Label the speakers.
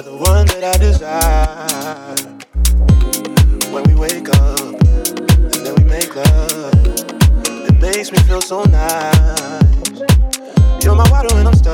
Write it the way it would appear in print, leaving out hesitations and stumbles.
Speaker 1: You're the one that I desire. When we wake up and then we make love, it makes me feel so nice. You're my water when I'm stuck.